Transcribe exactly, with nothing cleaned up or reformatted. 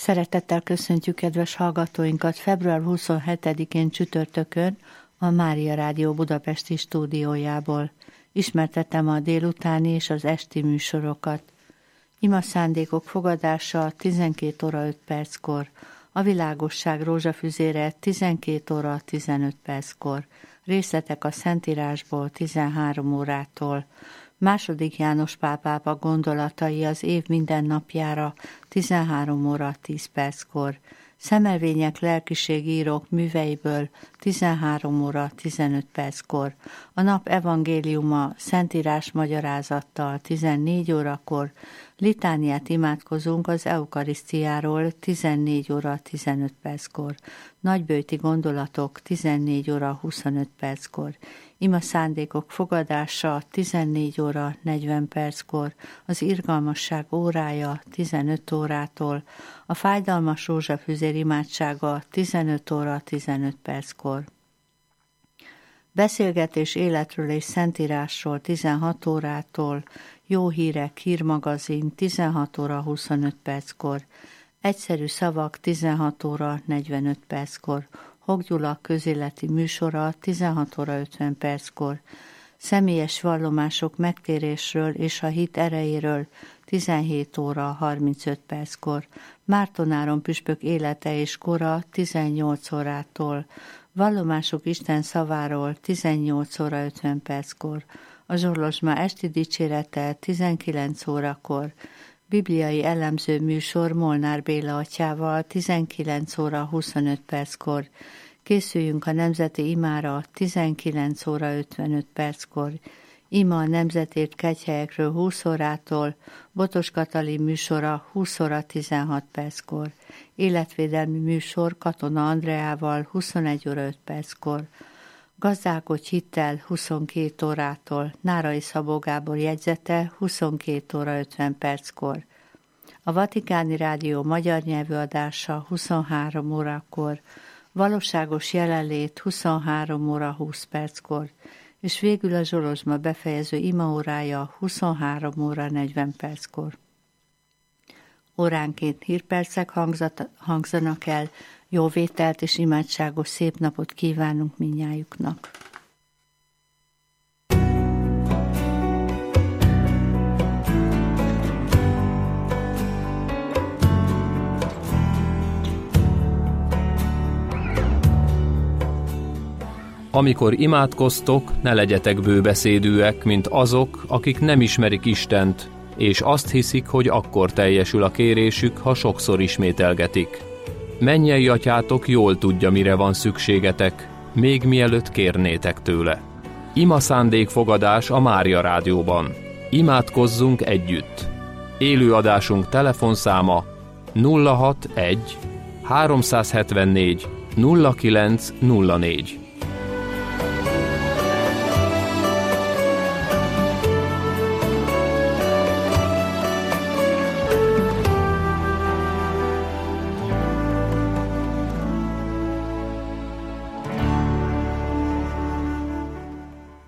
Szeretettel köszöntjük kedves hallgatóinkat február huszonhetedikén csütörtökön a Mária Rádió budapesti stúdiójából. Ismertetem a délutáni és az esti műsorokat. Ima szándékok fogadása tizenkét óra öt perckor, a világosság rózsafüzére tizenkét óra tizenöt perckor, részletek a Szentírásból tizenhárom órától, második János Pál pápa gondolatai az év minden napjára tizenhárom óra tíz perckor, szemelvények lelkiségírók műveiből tizenhárom óra tizenöt perckor, a nap evangéliuma Szentírás magyarázattal tizennégy órakor, litániát imádkozunk az eukarisztiáról tizennégy óra tizenöt perckor, nagyböjti gondolatok tizennégy óra huszonöt perckor, ima szándékok fogadása tizennégy óra negyven perckor, az irgalmasság órája tizenöt órától, a fájdalmas rózsafüzér imádsága tizenöt óra tizenöt perckor. Beszélgetés életről és Szentírásról tizenhat órától, jó hírek, hírmagazin tizenhat óra huszonöt perckor, egyszerű szavak tizenhat óra negyvenöt perckor, Hok Gyula közéleti műsora tizenhat óra ötven perckor, személyes vallomások megtérésről és a hit erejéről tizenhét óra harmincöt perckor, Márton Áron püspök élete és kora tizennyolc órától, vallomások Isten szaváról tizennyolc óra ötven perckor, a Zsolozsma esti dicsérete tizenkilenc órakor, bibliai elemző műsor Molnár Béla atyával tizenkilenc óra huszonöt perckor, készüljünk a nemzeti imára tizenkilenc óra ötvenöt perckor, ima a nemzetért kegyhelyekről húsz órától, Botos Katalin műsora húsz óra tizenhat perckor, életvédelmi műsor Katona Andreával huszonegy óra öt perckor, Gazdálkodj hittel huszonkét órától, Nárai Szabó Gábor jegyzete huszonkét óra ötven perckor. A Vatikáni Rádió magyar nyelvű adása huszonhárom órakor, valóságos jelenlét huszonhárom óra húsz perckor, és végül a Zsolozsma befejező imaórája huszonhárom óra negyven perckor. Óránként hírpercek hangzat, hangzanak el, jó vételt és imádságos szép napot kívánunk mindnyájuknak. Amikor imádkoztok, ne legyetek bőbeszédűek, mint azok, akik nem ismerik Istent, és azt hiszik, hogy akkor teljesül a kérésük, ha sokszor ismételgetik. Mennyei atyátok jól tudja, mire van szükségetek, még mielőtt kérnétek tőle. Ima szándékfogadás a Mária Rádióban. Imádkozzunk együtt. Élő adásunk telefonszáma nulla hatvanegy háromszázhetvennégy nulla kilenc nulla négy.